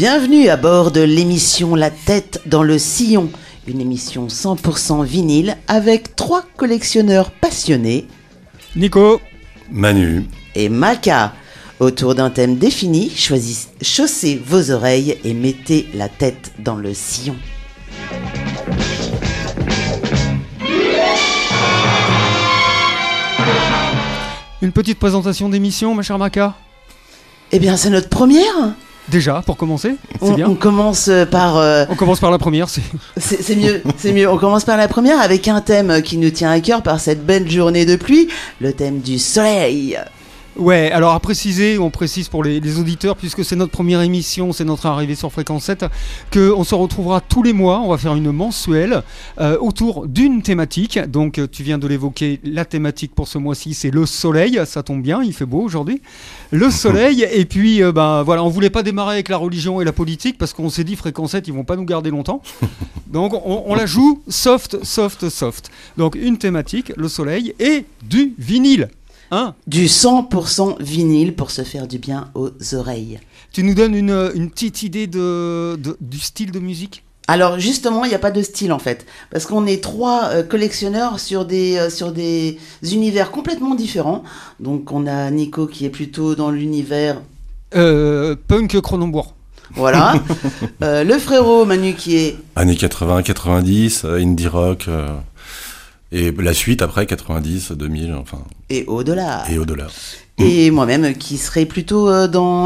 Bienvenue à bord de l'émission La Tête dans le Sillon, une émission 100% vinyle avec 3 collectionneurs passionnés, Nico, Manu et Maka. Autour d'un thème défini, chaussez vos oreilles et mettez la tête dans le sillon. une petite présentation d'émission, ma chère Maka. Eh bien, c'est notre première. Déjà, pour commencer, c'est bien. On commence par... On commence par la première, C'est mieux, c'est mieux. On commence par la première avec un thème qui nous tient à cœur par cette belle journée de pluie, le thème du soleil. Ouais, alors à préciser, on précise pour les auditeurs, puisque c'est notre première émission, c'est notre arrivée sur Fréquence 7, qu'on se retrouvera tous les mois, on va faire une mensuelle autour d'une thématique. Donc tu viens de l'évoquer, la thématique pour ce mois-ci, c'est le soleil, ça tombe bien, il fait beau aujourd'hui. Le soleil, et puis voilà, on voulait pas démarrer avec la religion et la politique, parce qu'on s'est dit Fréquence 7, ils vont pas nous garder longtemps. Donc on la joue soft. Donc une thématique, le soleil, et du vinyle. Du 100% vinyle pour se faire du bien aux oreilles. Tu nous donnes une petite idée du style de musique ? Alors justement, il n'y a pas de style en fait, parce qu'on est 3 collectionneurs sur des univers complètement différents. Donc on a Nico qui est plutôt dans l'univers... punk Cronenbourg. Voilà. Le frérot Manu qui est... Années 80, 90, indie rock... Et la suite après 90, 2000, enfin. Et au-delà. Et moi-même qui serais plutôt dans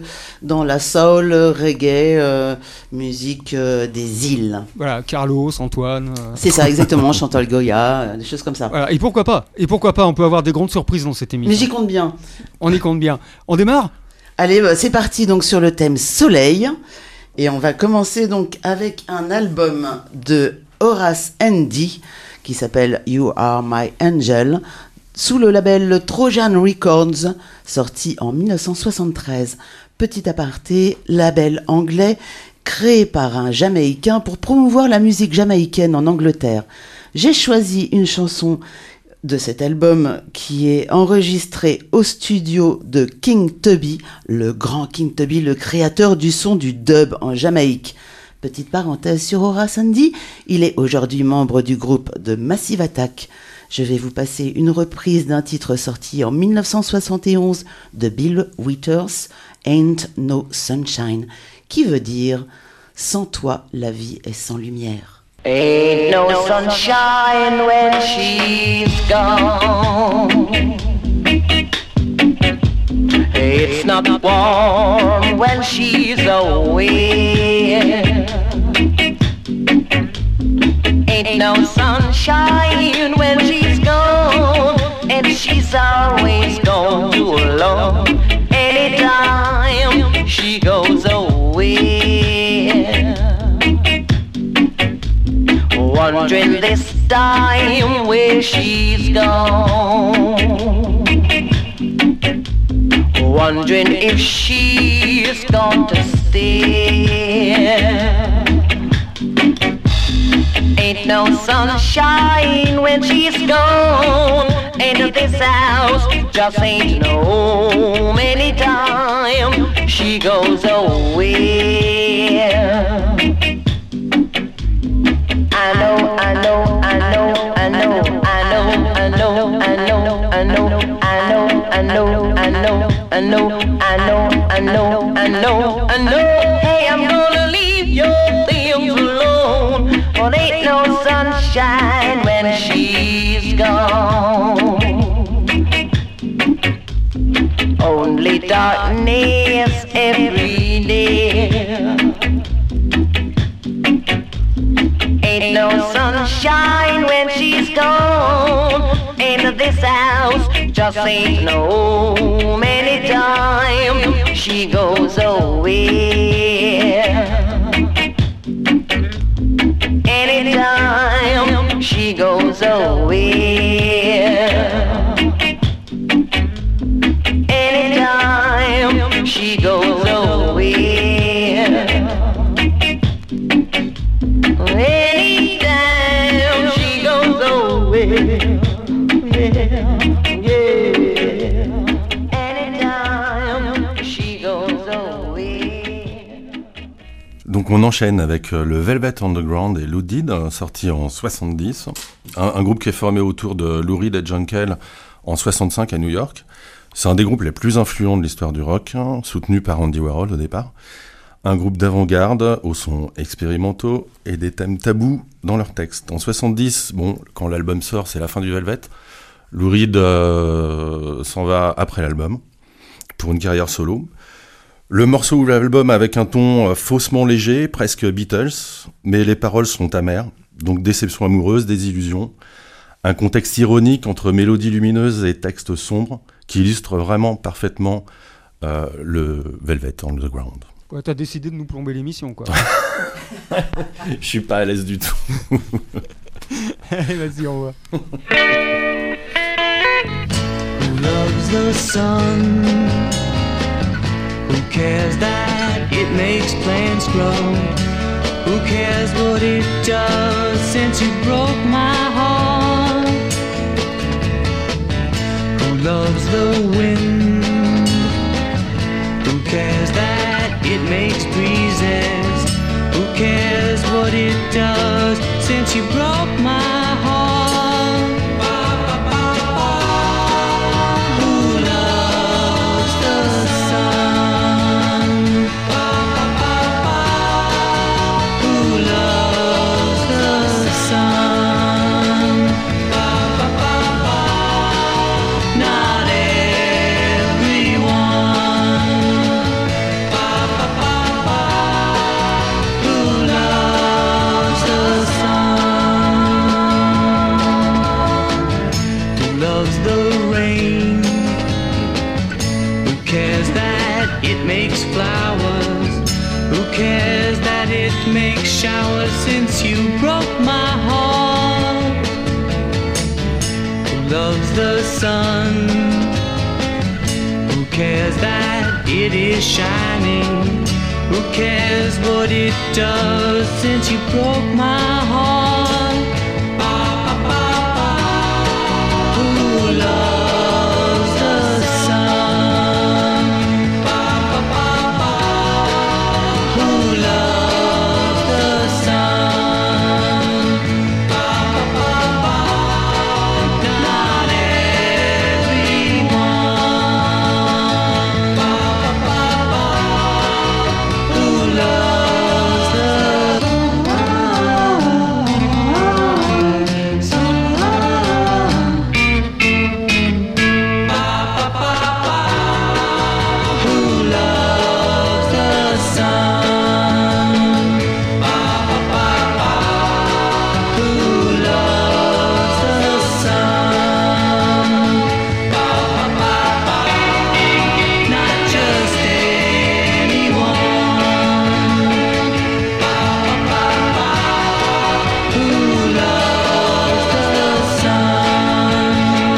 la soul, reggae, musique des îles. Voilà, Carlos, Antoine. C'est ça, exactement, Chantal Goya, des choses comme ça. Voilà, et pourquoi pas, on peut avoir des grandes surprises dans cette émission. Mais j'y compte bien. On y compte bien. On démarre ? Allez, c'est parti donc sur le thème soleil. Et on va commencer donc avec un album de Horace Andy qui s'appelle You Are My Angel, sous le label Trojan Records, sorti en 1973. Petit aparté, label anglais créé par un Jamaïcain pour promouvoir la musique jamaïcaine en Angleterre. J'ai choisi une chanson de cet album qui est enregistrée au studio de King Tubby, le grand King Tubby, le créateur du son du dub en Jamaïque. Petite parenthèse sur Horace Andy, il est aujourd'hui membre du groupe de Massive Attack. Je vais vous passer une reprise d'un titre sorti en 1971 de Bill Withers, Ain't No Sunshine, qui veut dire « Sans toi, la vie est sans lumière ». Ain't no sunshine when she's gone. It's not warm when she's away. Ain't no sunshine when she's gone, and she's always gone too alone. Anytime she goes away, wondering this time where she's gone, wondering if she's going to stay. Ain't no sunshine when she's gone, and this house just ain't no home anytime she goes away. I know, I know, I know, I know, I know, I know, I know, I know, I know, I know, I know, I know, I know, I know, I know, I know. Hey, I'm gonna leave your things alone, but ain't no sunshine when she's gone. Only darkness every day. Ain't no sunshine when she's gone, and this house just ain't no home anytime she goes away. Anytime she goes away. Anytime she goes away. Anytime she goes away, yeah. Anytime she goes away. on enchaîne avec le Velvet Underground et Lou Did, sorti en 70. Un groupe qui est formé autour de Lou Reed et John Cale en 65 à New York. C'est un des groupes les plus influents de l'histoire du rock, soutenu par Andy Warhol au départ. Un groupe d'avant-garde aux sons expérimentaux et des thèmes tabous dans leurs textes. En 70, quand l'album sort, c'est la fin du Velvet. Lou Reed s'en va après l'album pour une carrière solo. Le morceau ouvre l'album avec un ton faussement léger, presque Beatles, mais les paroles sont amères, donc déception amoureuse, désillusion. Un contexte ironique entre mélodies lumineuses et textes sombres qui illustre vraiment parfaitement le Velvet Underground. Ouais, t'as décidé de nous plomber l'émission, quoi. Je suis pas à l'aise du tout. Allez, vas-y, on va. Who loves the sun? Who cares that it makes plants grow? Who cares what it does since you broke my heart? Who loves the wind? Who cares that it makes breezes? Who cares what it does since you broke my heart? Who loves the sun? Who loves the sun? Not everyone. Who loves the sun? Who loves the rain? Who cares that it makes flowers? Who cares that it makes showers since you broke my heart? Who loves the sun? Who cares that it is shining? Who cares what it does since you broke my heart? Who loves the sun? Who loves the sun? Not everyone. Who loves the Who loves the sun? Who loves the sun? Not just anyone. Who loves the sun?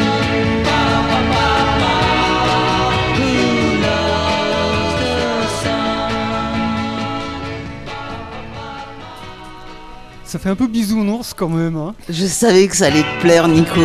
Who loves the sun? Ça fait un peu bisounours quand même, hein. Je savais que ça allait te plaire, Nico.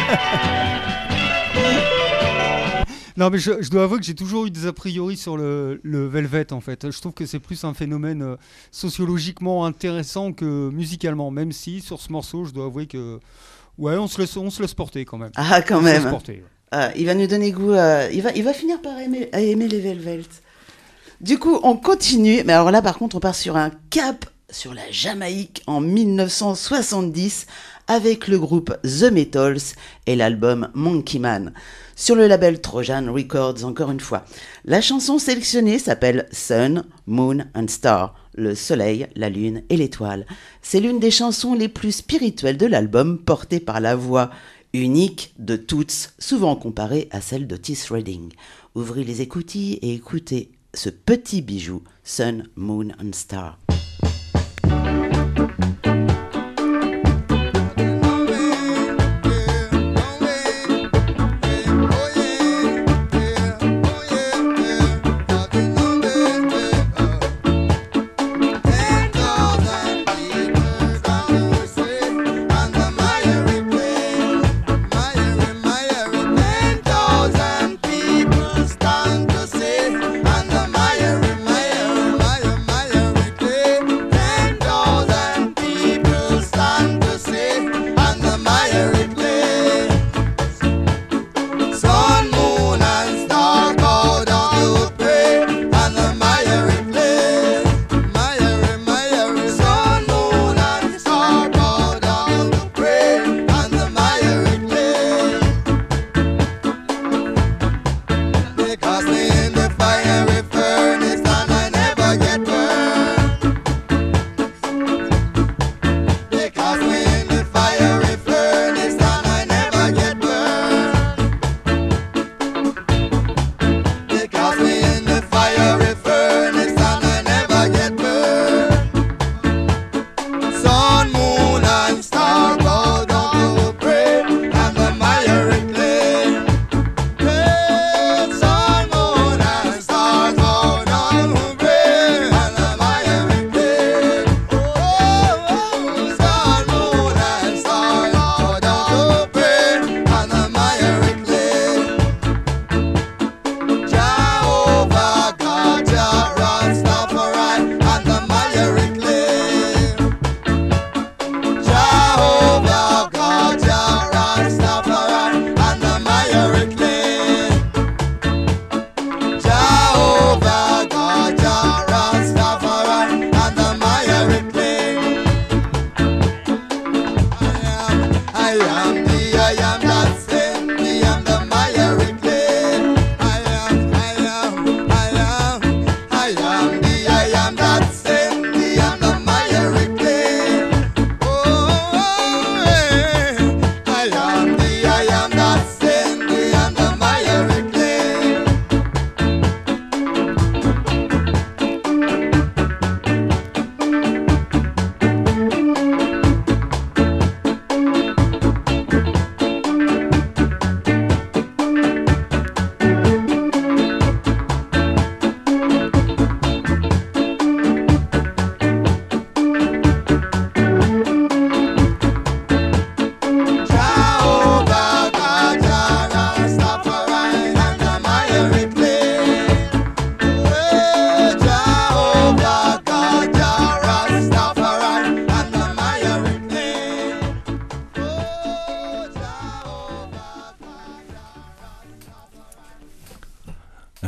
Non, mais je dois avouer que j'ai toujours eu des a priori sur le Velvet, en fait. Je trouve que c'est plus un phénomène sociologiquement intéressant que musicalement, même si sur ce morceau, je dois avouer que ouais, on se laisse porter quand même. Ah, quand On se laisse même. porter, ouais. Ah, il va nous donner goût. Il va finir par aimer les Velvet. Du coup, on continue. Mais alors là, par contre, on part sur un cap sur la Jamaïque en 1970 avec le groupe The Metals et l'album Monkey Man. Sur le label Trojan Records, encore une fois. La chanson sélectionnée s'appelle Sun, Moon and Star, le soleil, la lune et l'étoile. C'est l'une des chansons les plus spirituelles de l'album, portée par la voix unique de Toots, souvent comparée à celle d'Otis Redding. Ouvrez les écoutilles et écoutez ce petit bijou, Sun, Moon and Star. Stand to see, and the Maya,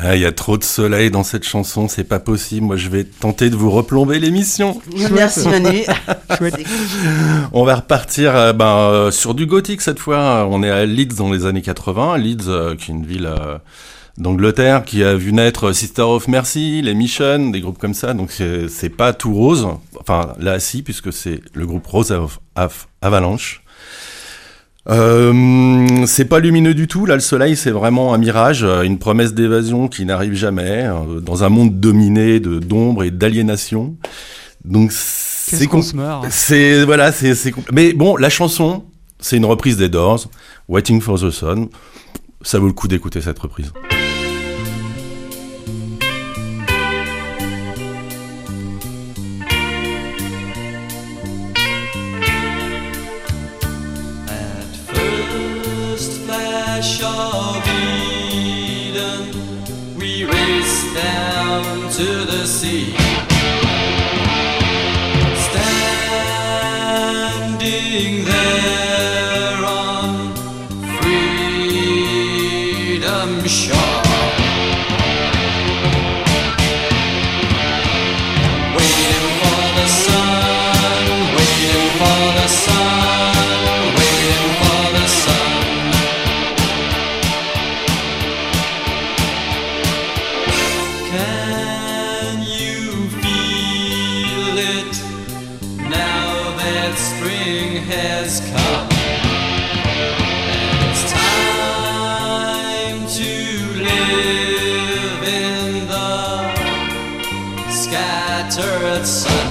Ah, il y a trop de soleil dans cette chanson, c'est pas possible. Moi, je vais tenter de vous replomber l'émission. Merci Manu. Chouette. On va repartir sur du gothique cette fois. On est à Leeds dans les années 80. Leeds, qui est une ville d'Angleterre qui a vu naître Sister of Mercy, les Mission, des groupes comme ça. Donc c'est pas tout rose. Enfin là, si, puisque c'est le groupe Rose of Avalanche. C'est pas lumineux du tout. Là, le soleil, c'est vraiment un mirage, une promesse d'évasion qui n'arrive jamais, dans un monde dominé d'ombre et d'aliénation. Donc Qu'est-ce qu'on se marre. Mais bon, la chanson, c'est une reprise des Doors, Waiting for the Sun. Ça vaut le coup d'écouter cette reprise. Of Eden, we race down to the sea. Standing there on freedom shore, waiting for the sun, waiting for the sun, waiting for the sun. Can you feel it now that spring has come? And it's time to live in the scattered sun.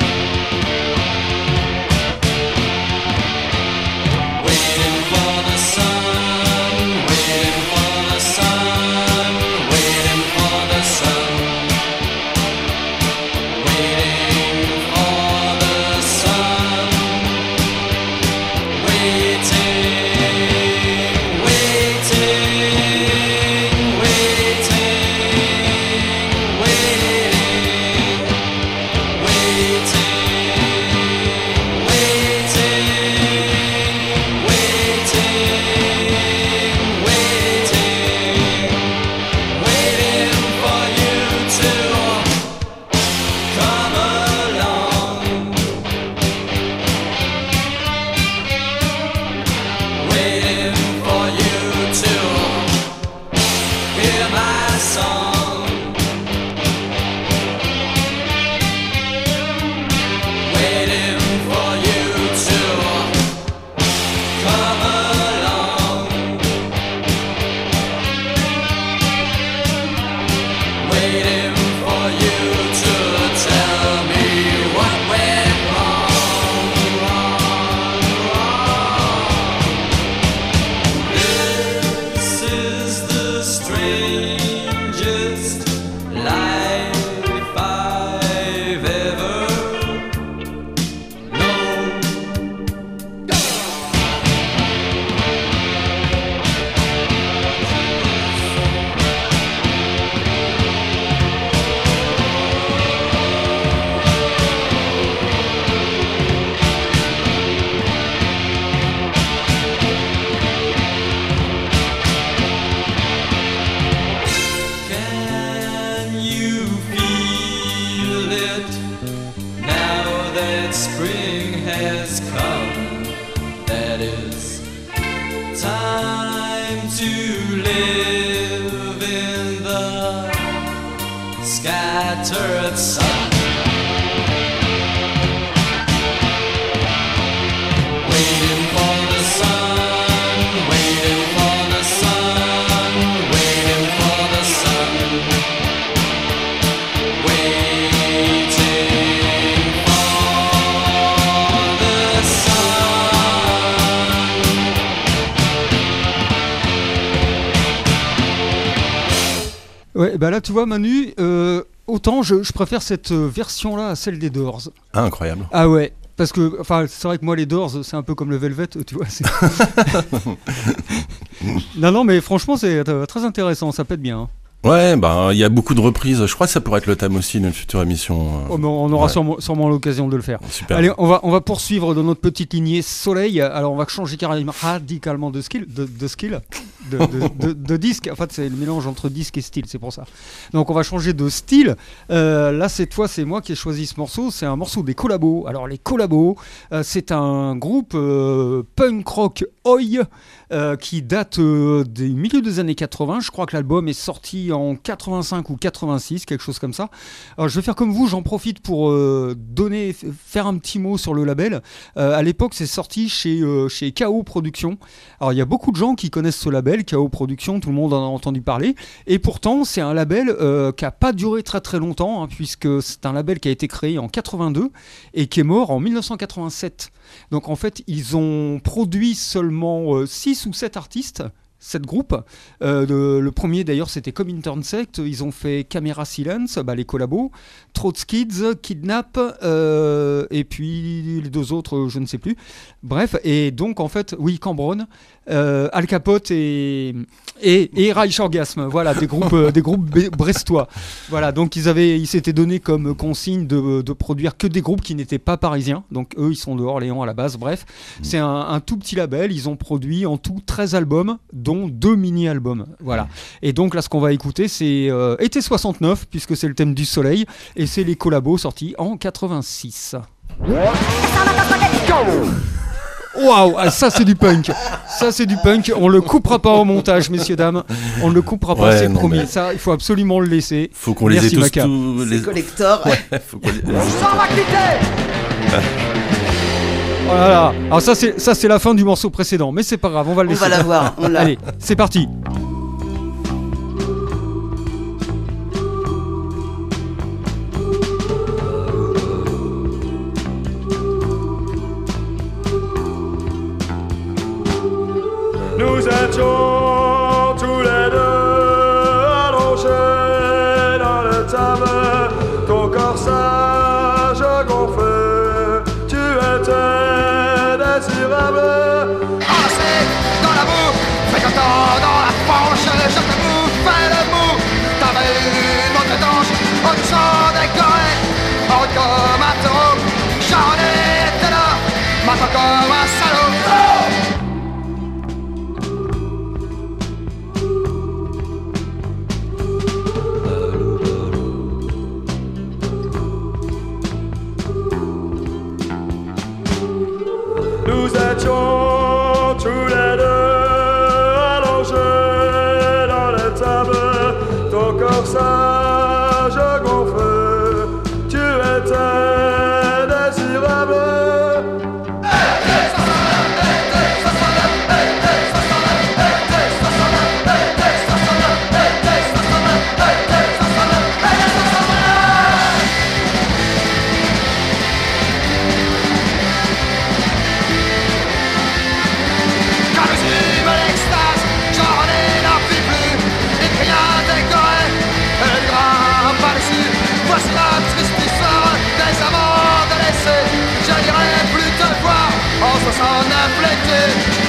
Waiting for the sun, waiting for the sun, waiting for the sun. scattered sun. Waiting for the sun, waiting for the sun, waiting for the sun, waiting for the sun. Ouais, bah là tu vois Manu, autant je préfère cette version-là à celle des Doors. Ah, incroyable. Ah ouais, parce que enfin c'est vrai que moi les Doors c'est un peu comme le Velvet, tu vois. non mais franchement c'est très intéressant, ça pète bien. Hein. Ouais, bah il y a beaucoup de reprises. Je crois que ça pourrait être le thème aussi d'une future émission. Oh, on aura sûrement l'occasion de le faire. Super. Allez, on va poursuivre dans notre petite lignée Soleil. Alors on va changer radicalement de style. de disque. En fait, c'est le mélange entre disque et style, c'est pour ça. Donc, on va changer de style. Là, cette fois, c'est moi qui ai choisi ce morceau. C'est un morceau des Collabos. Alors, les Collabos, c'est un groupe punk rock oi qui date du milieu des années 80. Je crois que l'album est sorti en 85 ou 86, quelque chose comme ça. Alors, je vais faire comme vous, j'en profite pour faire un petit mot sur le label. À l'époque, c'est sorti chez KO Productions. Alors, il y a beaucoup de gens qui connaissent ce label, KO Productions, tout le monde en a entendu parler. Et pourtant, c'est un label qui n'a pas duré très très longtemps, puisque c'est un label qui a été créé en 82 et qui est mort en 1987. Donc, en fait, ils ont produit seulement 6 ou 7 artistes. 7 groupes. Le premier d'ailleurs c'était Come Intern Sect. Ils ont fait Camera Silence, les Collabos, Trotskids, Kidnap, et puis les 2 autres je ne sais plus. Bref, et donc en fait, oui, Cambronne, Al Capote et Reich Orgasme. Voilà, des groupes brestois. Voilà, donc ils s'étaient donné comme consigne de produire que des groupes qui n'étaient pas parisiens. Donc eux, ils sont de Orléans à la base. Bref, c'est un tout petit label. Ils ont produit en tout 13 albums, dont 2 mini-albums. Voilà. Et donc là, ce qu'on va écouter, c'est été 69, puisque c'est le thème du soleil, et c'est les Collabos sortis en 86. Waouh, ça c'est du punk. Ça c'est du punk. On le coupera pas au montage, messieurs dames. On ne le coupera pas, c'est promis. Mais... Ça, il faut absolument le laisser. Faut qu'on les ait tous. Les collectors. Ouais, faut qu'on les... Voilà. Alors ça c'est la fin du morceau précédent, mais c'est pas grave, on va le laisser. On va la voir. Allez, c'est parti. Nous étions tous les deux allongés dans le table, ton corsage gonflé, tu étais désirable. Enlacé dans la boue, fréquentant dans la fange, je te bouffais le mou. T'avais une montre étanche, au sang décoré, en route comme un taureau. J'en étais là, maintenant comme un salaud. Nous étions tous les deux allongés dans les tables, ton corsage gonflé, tu étais désirable. Voici la triste histoire des amants délaissés. Je n'irai plus te voir en 69 l'été.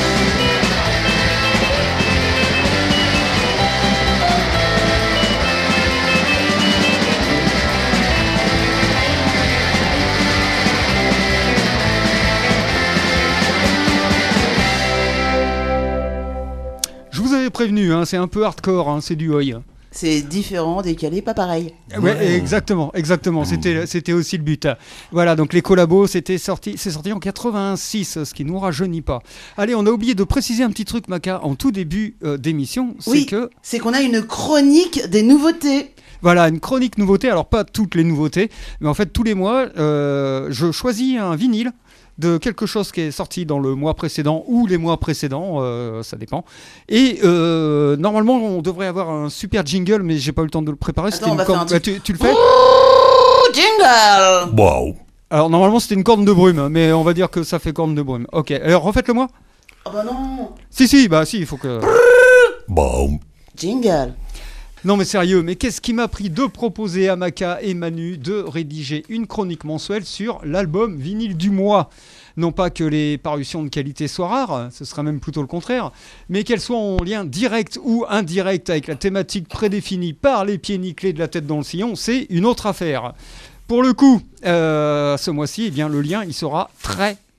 Je vous avais prévenu, c'est un peu hardcore, c'est du oi. C'est différent, décalé, pas pareil. Ouais, exactement. C'était aussi le but. Voilà, donc les Collabos, c'est sorti en 86, ce qui nous rajeunit pas. Allez, on a oublié de préciser un petit truc, Maca, en tout début d'émission, c'est qu'on a une chronique des nouveautés. Voilà, une chronique nouveauté. Alors pas toutes les nouveautés, mais en fait tous les mois, je choisis un vinyle de quelque chose qui est sorti dans le mois précédent ou les mois précédents, ça dépend. Et normalement, on devrait avoir un super jingle, mais j'ai pas eu le temps de le préparer. Attends, tu le fais? Ouh, jingle. Waouh. Alors normalement, c'était une corne de brume, mais on va dire que ça fait corne de brume. Ok, alors refaites-le-moi. Oh bah non. Si, il faut que... Waouh. Jingle. Non mais sérieux, mais qu'est-ce qui m'a pris de proposer à Maca et Manu de rédiger une chronique mensuelle sur l'album vinyle du mois? Non pas que les parutions de qualité soient rares, ce sera même plutôt le contraire, mais qu'elles soient en lien direct ou indirect avec la thématique prédéfinie par les pieds nickelés de la tête dans le sillon, c'est une autre affaire. Pour le coup, ce mois-ci, eh bien, le lien il sera très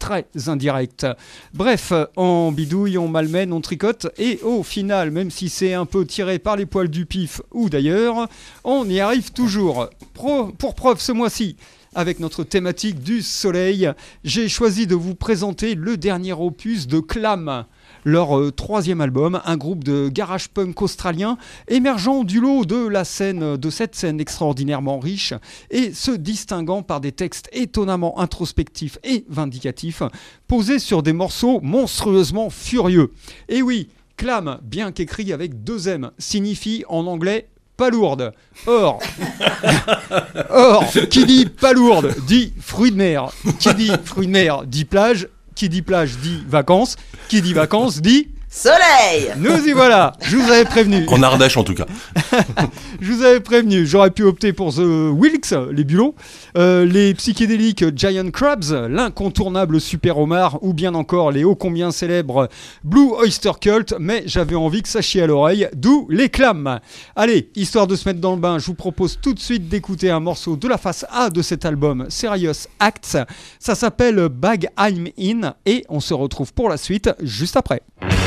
très indirect. Bref, on bidouille, on malmène, on tricote, et au final, même si c'est un peu tiré par les poils du pif ou d'ailleurs, on y arrive toujours. Pour preuve, ce mois-ci, avec notre thématique du soleil, j'ai choisi de vous présenter le dernier opus de Clam, leur troisième album, un groupe de garage punk australien émergeant du lot de cette scène extraordinairement riche et se distinguant par des textes étonnamment introspectifs et vindicatifs, posés sur des morceaux monstrueusement furieux. Et oui, Clam, bien qu'écrit avec 2 M, signifie en anglais palourde. Or, qui dit palourde dit fruit de mer. Qui dit fruit de mer dit plage. Qui dit plage dit vacances. Qui dit vacances dit soleil. Nous y voilà. Je vous avais prévenu. En Ardèche en tout cas. Je vous avais prévenu. J'aurais pu opter pour The Wilks, les bulots, les psychédéliques Giant Crabs, l'incontournable Super Homard, ou bien encore les ô combien célèbres Blue Oyster Cult, mais j'avais envie que ça chie à l'oreille, d'où les clams. Allez, histoire de se mettre dans le bain, je vous propose tout de suite d'écouter un morceau de la face A de cet album, Serious Acts. Ça s'appelle Bag I'm In, et on se retrouve pour la suite juste après.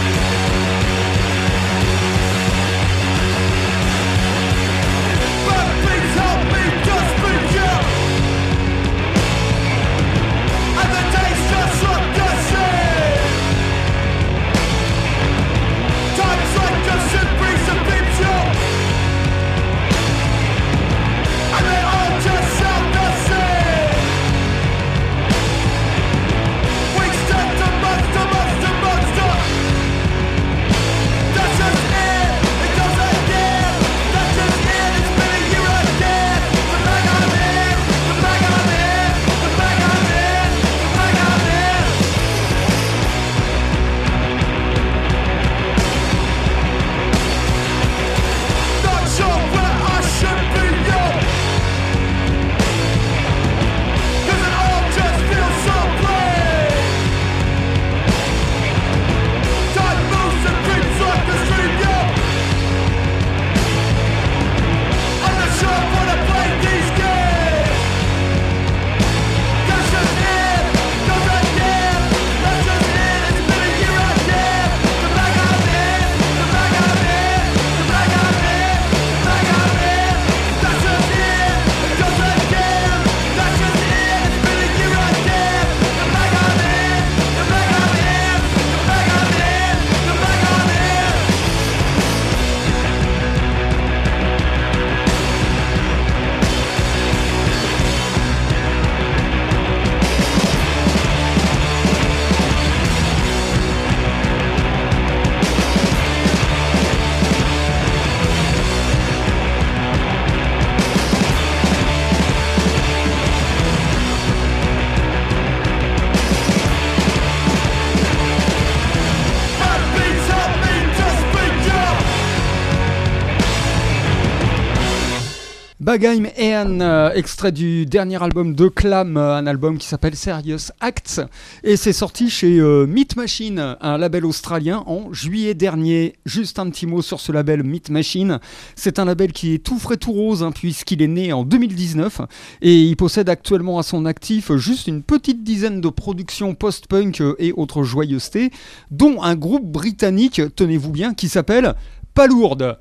Bagheim Ean, extrait du dernier album de Clam, un album qui s'appelle Serious Acts, et c'est sorti chez Meat Machine, un label australien, en juillet dernier. Juste un petit mot sur ce label Meat Machine. C'est un label qui est tout frais tout rose, puisqu'il est né en 2019, et il possède actuellement à son actif juste une petite dizaine de productions post-punk et autres joyeusetés, dont un groupe britannique, tenez-vous bien, qui s'appelle Palourde.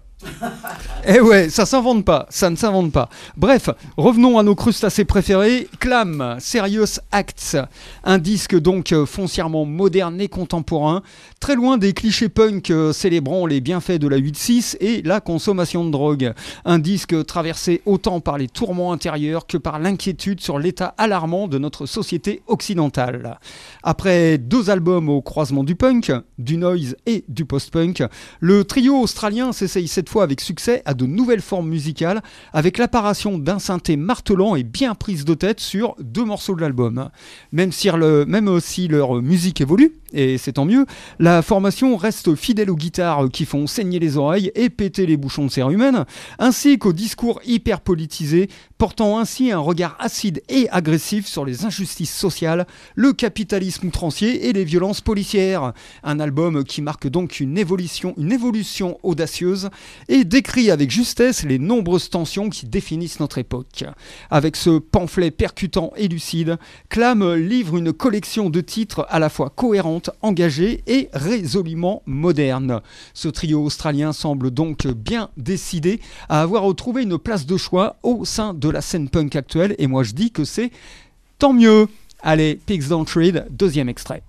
Eh ouais, ça s'invente pas, ça ne s'invente pas. Bref, revenons à nos crustacés préférés. Clam, Serious Acts, un disque donc foncièrement moderne et contemporain, très loin des clichés punk célébrant les bienfaits de la 8-6 et la consommation de drogue. Un disque traversé autant par les tourments intérieurs que par l'inquiétude sur l'état alarmant de notre société occidentale. Après 2 albums au croisement du punk, du noise et du post-punk, le trio australien s'essaye cette fois avec succès à de nouvelles formes musicales, avec l'apparition d'un synthé martelant et bien prise de tête sur 2 morceaux de l'album. Même si leur musique évolue, et c'est tant mieux. La formation reste fidèle aux guitares qui font saigner les oreilles et péter les bouchons de cérumen, ainsi qu'au discours hyper politisé, portant ainsi un regard acide et agressif sur les injustices sociales, le capitalisme outrancier et les violences policières. Un album qui marque donc une évolution audacieuse et décrit avec justesse les nombreuses tensions qui définissent notre époque. Avec ce pamphlet percutant et lucide, Clam livre une collection de titres à la fois cohérente, engagée et résolument moderne. Ce trio australien semble donc bien décidé à avoir retrouvé une place de choix au sein de la scène punk actuelle, et moi je dis que c'est tant mieux. Allez, Pigs Don't Read, deuxième extrait.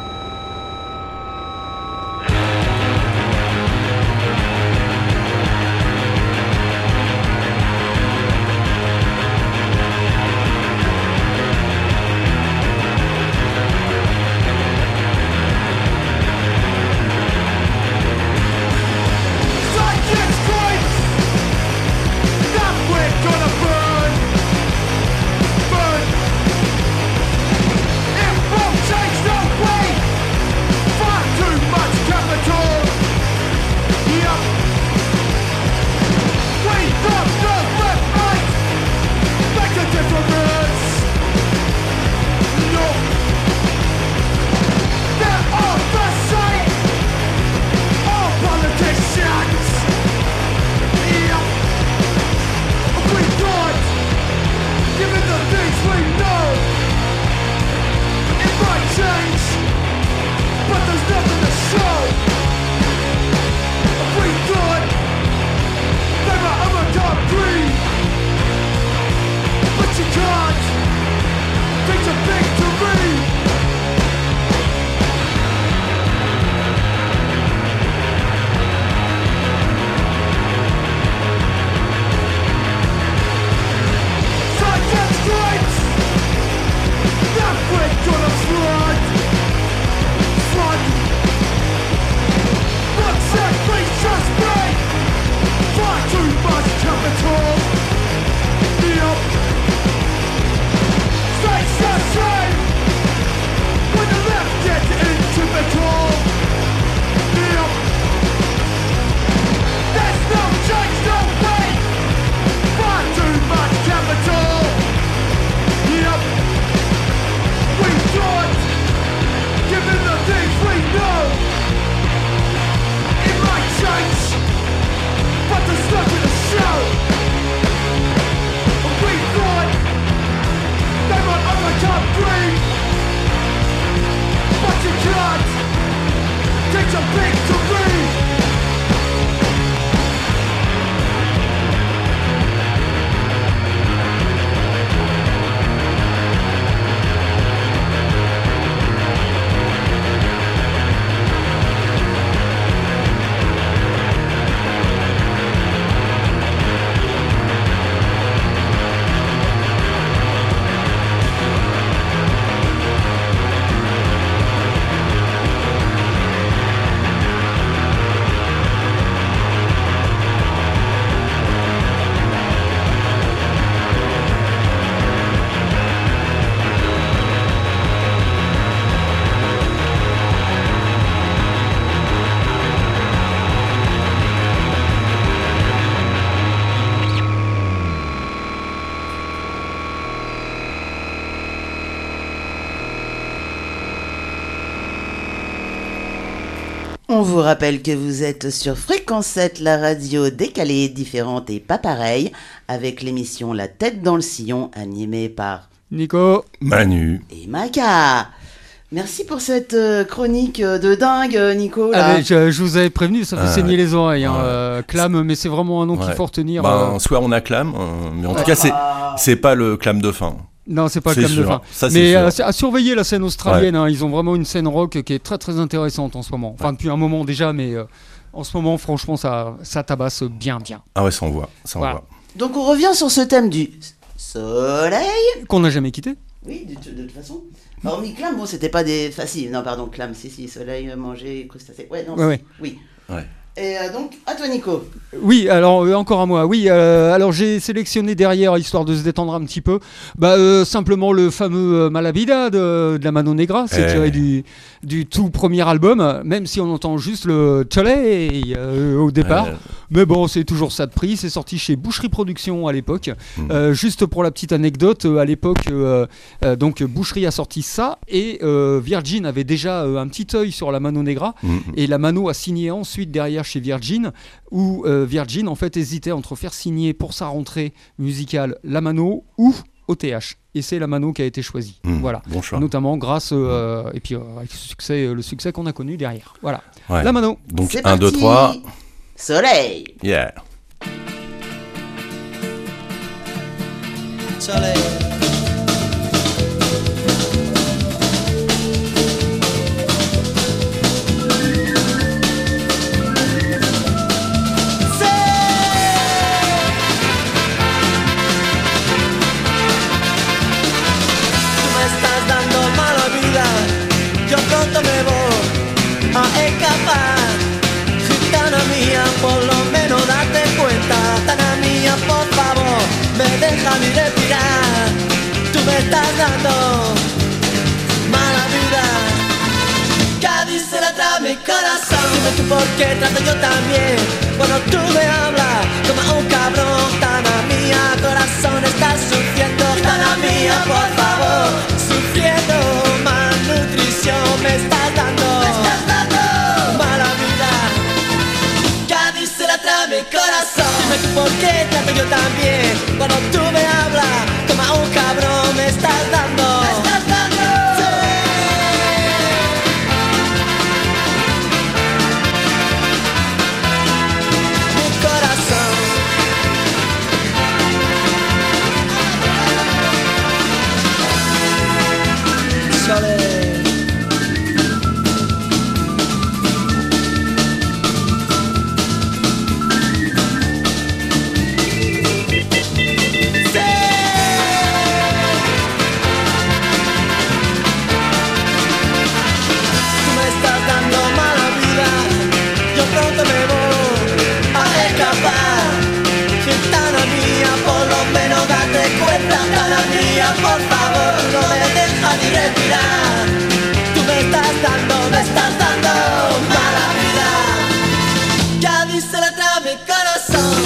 On vous rappelle que vous êtes sur Fréquence 7, la radio décalée, différente et pas pareille, avec l'émission La tête dans le sillon, animée par Nico, Manu et Maca. Merci pour cette chronique de dingue, Nico. Là. Allez, je vous avais prévenu, ça fait saigner les oreilles. Clam, mais c'est vraiment un nom qu'il faut retenir. Soit on acclame, mais en tout cas, c'est pas le clam de fin. Non, c'est pas le clam de fin. Ça, mais à surveiller la scène australienne, ils ont vraiment une scène rock qui est très très intéressante en ce moment. Enfin, depuis un moment déjà, mais en ce moment, franchement, ça tabasse bien. Ah ouais, ça on voit. Voit. Donc on revient sur ce thème du soleil. Qu'on n'a jamais quitté. Oui, de toute façon. Hormis Clam, c'était pas des faciles. Non, pardon, Clam, si, soleil, manger, crustacés. Ouais, non, ouais. Oui. Ouais. Et donc, à toi Nico. Oui, alors encore à moi. Oui, alors j'ai sélectionné derrière, histoire de se détendre un petit peu, simplement le fameux Malavida de la Mano Negra. C'est tiré du tout premier album, même si on entend juste le Cholet au départ. Mais bon, c'est toujours ça de prix. C'est sorti chez Boucherie Productions à l'époque. Juste pour la petite anecdote, à l'époque, donc Boucherie a sorti ça et Virgin avait déjà un petit œil sur la Mano Negra. Et la Mano a signé ensuite derrière chez Virgin, où Virgin en fait hésitait entre faire signer pour sa rentrée musicale la Mano ou OTH. Et c'est la Mano qui a été choisie. Voilà. Bon choix. Notamment grâce et puis avec le succès qu'on a connu derrière. Voilà. Ouais. La Mano. Donc C'est 1, 2, parti. 3. Soleil. Yeah. Soleil. Tú me estás dando mala vida, yo pronto me voy a escapar. Gitana mía, por lo menos date cuenta. Gitana mía, por favor, me deja ni respirar. Tú me estás dando mala vida. Cádiz se la trae mi corazón. Dime tú por qué trato yo también. Cuando tú me hablas como un cabrón. Gitana mía, corazón, estás sufriendo. Gitana mía, por favor, sufriendo. Malnutrición me estás dando. Mala vida. Cádiz se la trae mi corazón. Dime tú por qué trato yo también. Cuando tú me hablas como un cabrón me estás dando. Mi corazón. Soleil. Tú me estás dando mala vida, yo pronto me voy a escapar. Gitana mía, por lo menos date cuenta. Gitana mía, por favor, no me dejas ni respirar. Tú me estás dando mala vida. Ya dice la trae mi corazón.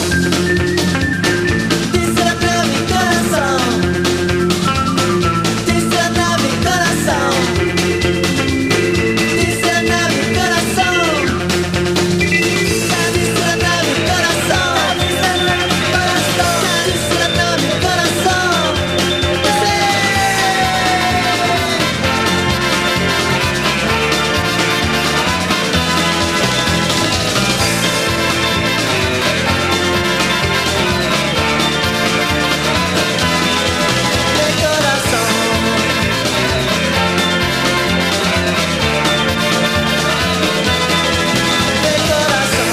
Dice la trae mi corazón. Dice la trae mi corazón. Dice la trae mi corazón. Ya dice la trae mi corazón. Dice la trae mi corazón. Ya dice la trae mi corazón. Mi corazón. Mi corazón.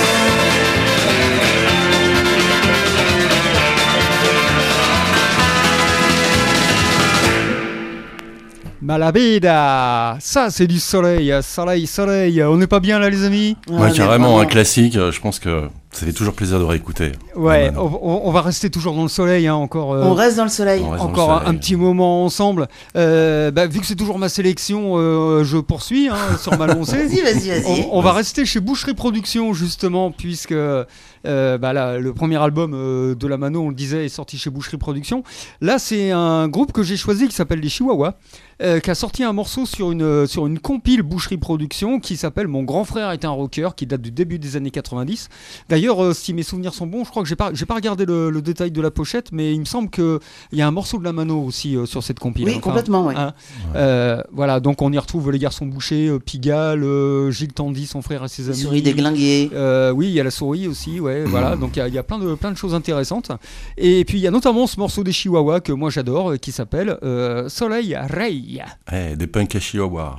Malavida. Ça, c'est du soleil. Soleil. On n'est pas bien là, les amis? Ouais, mais carrément, vraiment. un classique. Je pense que ça fait toujours plaisir de réécouter. Ouais, La Mano. on va rester toujours dans le soleil, hein, encore. On reste dans le soleil. On reste dans le Encore soleil. un petit moment ensemble. Vu que c'est toujours ma sélection, je poursuis sur ma lancée. Vas-y. On va rester chez Boucherie Productions justement, puisque là, le premier album de la Mano, on le disait, est sorti chez Boucherie Productions. Là, c'est un groupe que j'ai choisi qui s'appelle les Chihuahuas, qui a sorti un morceau sur une compile Boucherie Productions qui s'appelle Mon grand frère est un rocker, qui date du début des années 90. D'ailleurs, si mes souvenirs sont bons, je crois que j'ai pas regardé le détail de la pochette, mais il me semble qu'il y a un morceau de la Mano aussi sur cette compile. Oui, complètement, oui. Voilà, donc on y retrouve les garçons Boucher, Pigalle, Gilles Tandy, son frère et ses amis. Souris déglinguée. Oui, il y a la souris aussi, ouais, voilà. Donc il y a plein de choses intéressantes. Et puis il y a notamment ce morceau des Chihuahuas que moi j'adore, qui s'appelle Soleil Rey. Des punks à Chihuahua.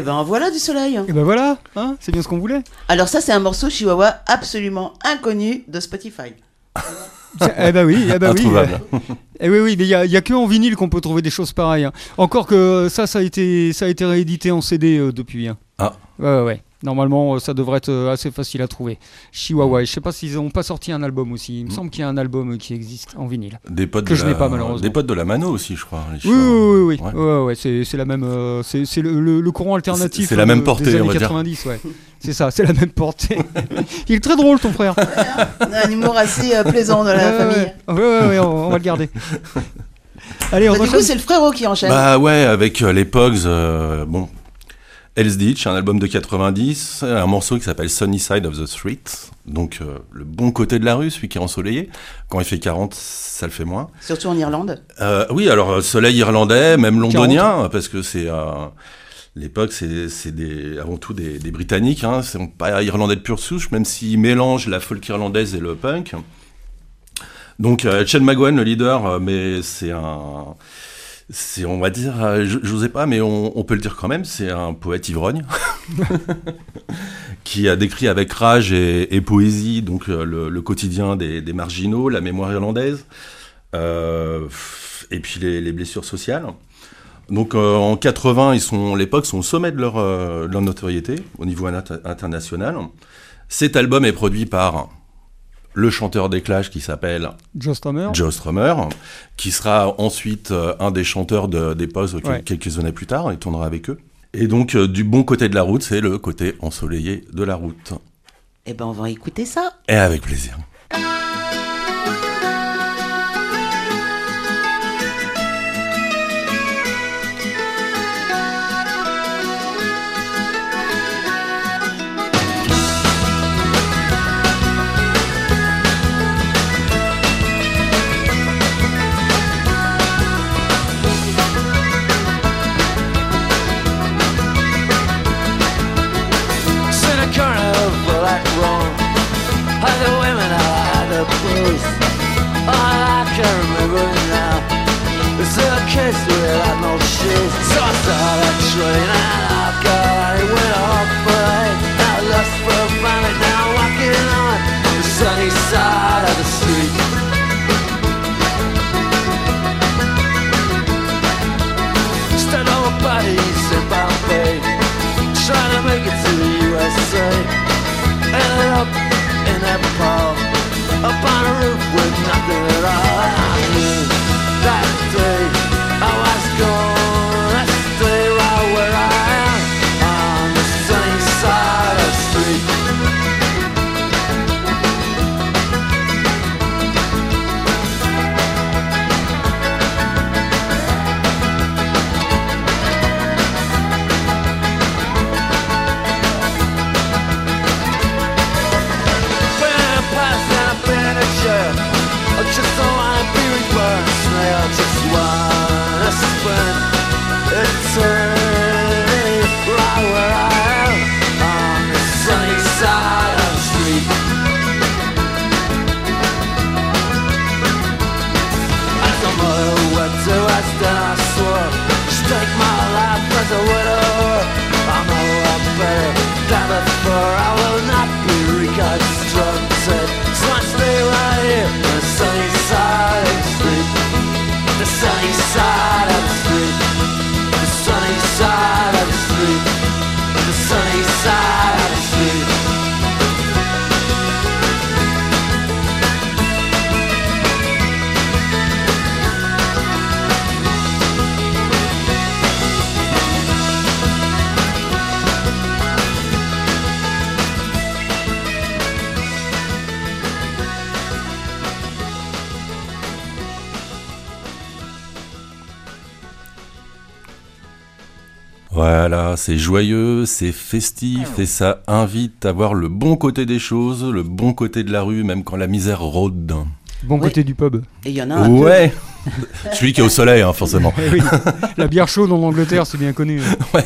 ben voilà du soleil. Et ben voilà, hein, c'est bien ce qu'on voulait. Alors ça, c'est un morceau Chihuahua absolument inconnu de Spotify. Eh ben oui, Introuvable. Eh oui, mais il y a que en vinyle qu'on peut trouver des choses pareilles. Hein. Encore que ça a été réédité en CD depuis. Hein. Ah. Ouais. Normalement, ça devrait être assez facile à trouver. Chihuahua. Je sais pas s'ils n'ont pas sorti un album aussi. Il me semble qu'il y a un album qui existe en vinyle. Des potes que je n'ai pas malheureusement. Des potes de la Mano aussi, je crois. Oui. Ouais, c'est la même. C'est le courant alternatif. C'est la même portée, des on années va 90, ouais. C'est ça, c'est la même portée. Il est très drôle, ton frère. Un humour assez plaisant de la famille. Ouais, on va le garder. Allez, on Du coup, c'est le frérot qui enchaîne. Bah ouais, avec les Pogs, bon. Hell's Ditch, un album de 90, un morceau qui s'appelle Sunny Side of the Street, donc le bon côté de la rue, celui qui est ensoleillé. Quand il fait 40, ça le fait moins. Surtout en Irlande. Oui, alors soleil irlandais, même londonien, parce que c'est l'époque, c'est avant tout des Britanniques, hein, c'est pas irlandais de pure souche, même s'ils mélangent la folk irlandaise et le punk. Donc Chad McGowan, le leader, mais c'est, on va dire, j'osais pas, mais on peut le dire quand même, c'est un poète ivrogne qui a décrit avec rage et poésie donc le quotidien des marginaux, la mémoire irlandaise, et puis les blessures sociales. Donc en 80, les Pogs sont au sommet de leur notoriété au niveau international. Cet album est produit par le chanteur des Clash qui s'appelle Joe Strummer, qui sera ensuite un des chanteurs des Pogs Ouais. quelques années plus tard, il tournera avec eux. Et donc du bon côté de la route, c'est le côté ensoleillé de la route. Eh ben, on va écouter ça. Et avec plaisir. Voilà, c'est joyeux, c'est festif et ça invite à voir le bon côté des choses, le bon côté de la rue, même quand la misère rôde. Bon côté du pub. Et il y en a un Ouais. Celui qui est au soleil, hein, forcément. Eh oui. La bière chaude en Angleterre, c'est bien connu. Ouais.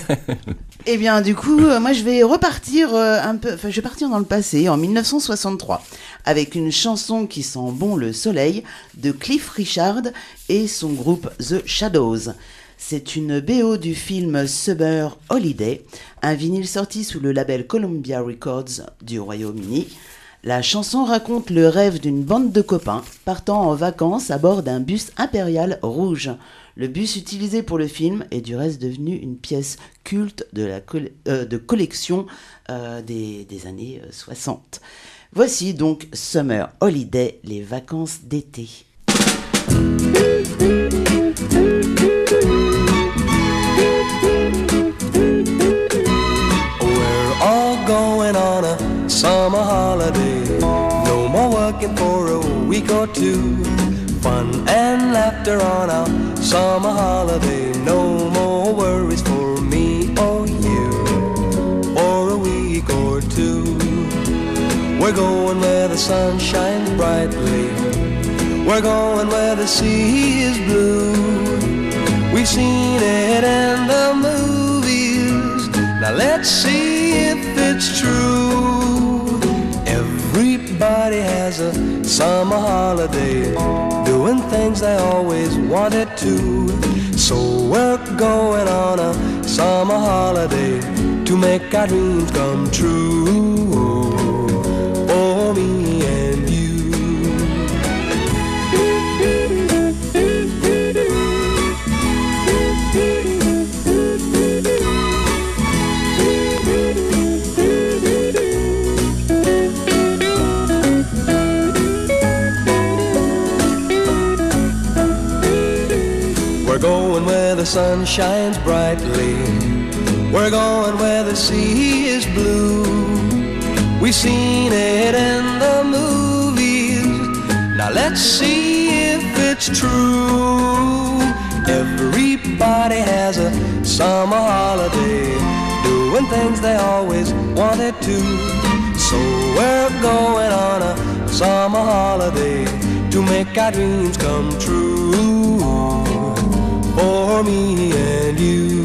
Eh bien, du coup, moi, je vais repartir un peu. Enfin, je vais partir dans le passé, en 1963, avec une chanson qui sent bon le soleil de Cliff Richard et son groupe The Shadows. C'est une BO du film Summer Holiday, un vinyle sorti sous le label Columbia Records du Royaume-Uni. La chanson raconte le rêve d'une bande de copains partant en vacances à bord d'un bus impérial rouge. Le bus utilisé pour le film est du reste devenu une pièce culte de collection des années 60. Voici donc Summer Holiday, les vacances d'été. We're all going on a summer holiday. No more working for a week or two. Fun and laughter on our summer holiday. No more worries for me or you for a week or two. We're going where the sun shines brightly. We're going where the sea is blue. We've seen it in the movies. Now let's see if it's true. Everybody has a summer holiday, doing things they always wanted to. So we're going on a summer holiday to make our dreams come true. For me and you. We're going where the sun shines brightly. We're going where the sea is blue. We've seen it in the movies. Now let's see if it's true. Everybody has a summer holiday, doing things they always wanted to. So we're going on a summer holiday to make our dreams come true. For me and you.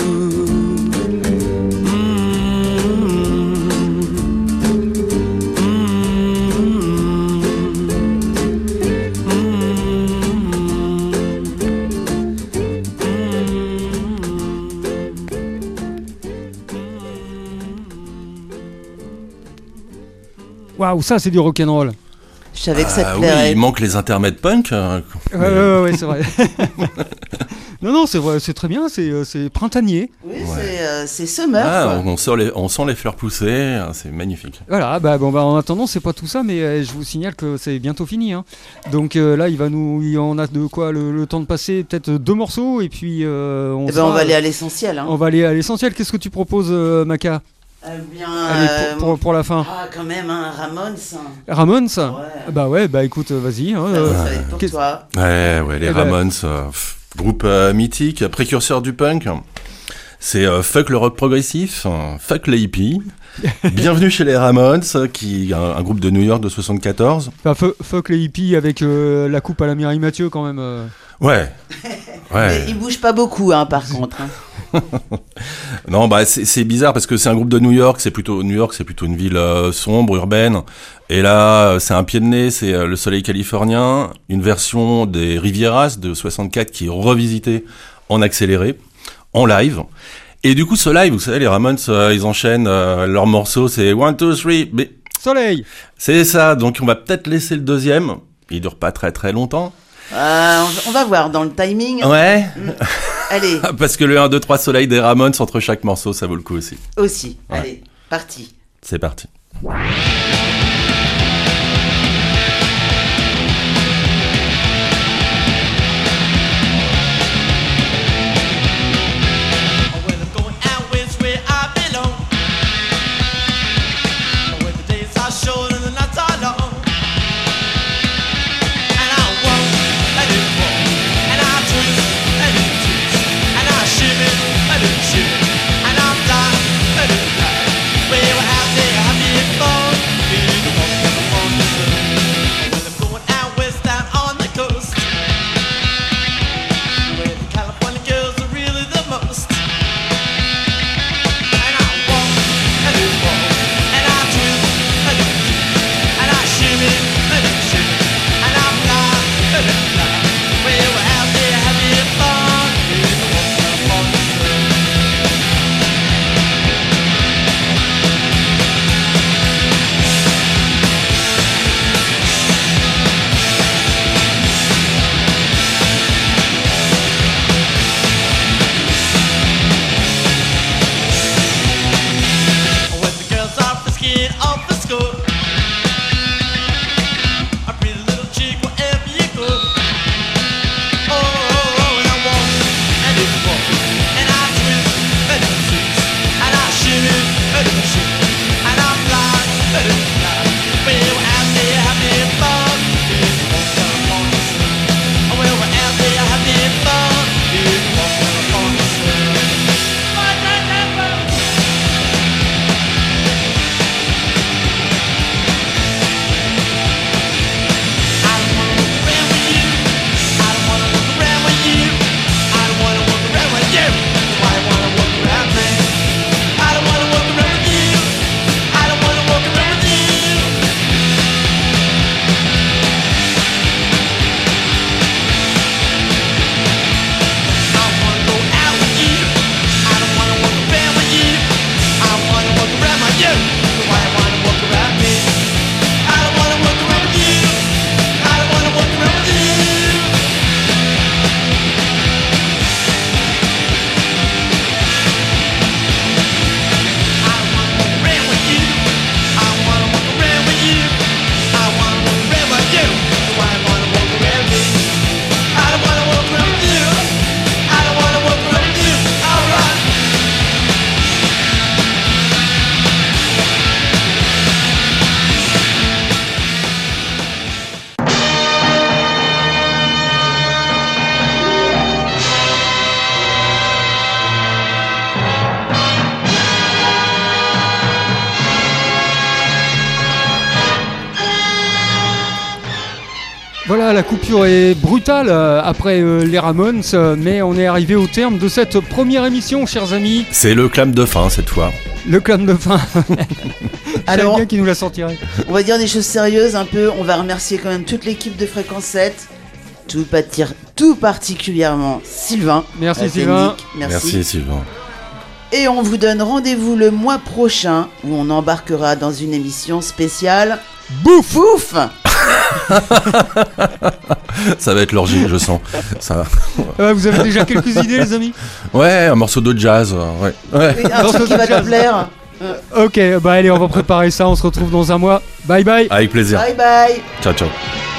Waouh, ça c'est du rock'n'roll. Je savais que ça te Oui, plairait. il manque les intermèdes punk. Ouais, c'est vrai. non, c'est vrai, c'est très bien, c'est printanier. Oui, c'est summer. Ah, Quoi. on sent les fleurs pousser, c'est magnifique. Voilà, en attendant, c'est pas tout ça, mais je vous signale que c'est bientôt fini. Hein. Donc là, on a de quoi le temps de passer peut-être 2 morceaux, et puis on va aller à l'essentiel. Hein. On va aller à l'essentiel. Qu'est-ce que tu proposes, Maca? Bien, Allez, pour la fin. Ah, quand même, hein, Ramones. Ramones? Ouais. Bah écoute, vas-y. Hein, ça va être pour toi. Ouais, les Ramones, groupe mythique, précurseur du punk. C'est fuck le rock progressif, fuck les hippies. Bienvenue chez les Ramones, qui un groupe de New York de 74. Enfin, fuck les hippies avec la coupe à la Mireille Mathieu quand même. Ouais. Mais ils bougent pas beaucoup, hein, par contre. Hein. Non, c'est bizarre parce que c'est un groupe de New York, c'est plutôt une ville sombre, urbaine. Et là, c'est un pied de nez, c'est le soleil californien, une version des Rivieras de 64 qui est revisitée en accéléré, en live. Et du coup, ce live, vous savez, les Ramones, ils enchaînent leurs morceaux, c'est 1, 2, 3, mais... Soleil. C'est ça, donc on va peut-être laisser le deuxième. Il dure pas très très longtemps. On va voir dans le timing. Ouais. Allez. Parce que le 1, 2, 3 soleil des Ramones entre chaque morceau, ça vaut le coup aussi. Aussi. Ouais. Allez, parti. C'est parti. And I'm dying, we were out there having fun. Voilà, la coupure est brutale après les Ramones, mais on est arrivé au terme de cette première émission, chers amis. C'est le clap de fin cette fois. Le clan de fin. Alors, Bien qui nous l'a sortirait. on va dire des choses sérieuses un peu. On va remercier quand même toute l'équipe de Fréquence 7. Tout particulièrement Sylvain. Merci, la Sylvain. technique. Merci Sylvain. Et on vous donne rendez-vous le mois prochain où on embarquera dans une émission spéciale Bouf Bouf. Ça va être l'orgie, je sens. Ça... Vous avez déjà quelques idées, les amis? Ouais, un morceau de jazz. Ouais. Oui, un truc qui va te plaire. Ok, bah allez, on va préparer ça. On se retrouve dans un mois. Bye bye. Avec plaisir. Bye bye. Ciao, ciao.